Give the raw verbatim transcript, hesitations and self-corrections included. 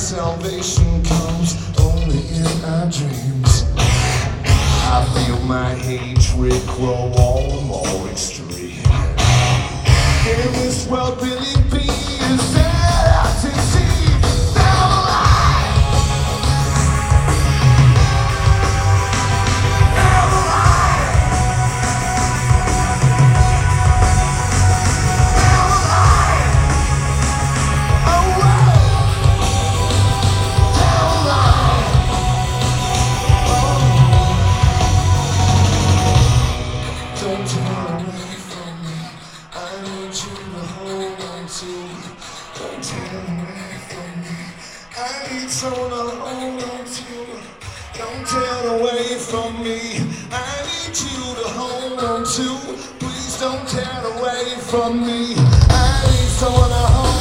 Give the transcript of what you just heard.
salvation comes only in our dreams. I feel my hatred grow all the more extreme. Can this world really be as that it seems? Down the line, down the line, down the line. Oh, wow. Down the line. Oh. Don't turn away from me. I need you to hold on to. Don't turn away from me. I need someone to hold on to. Don't turn away from me. I need you to hold on to. Please don't turn away from me. I need someone to hold on to.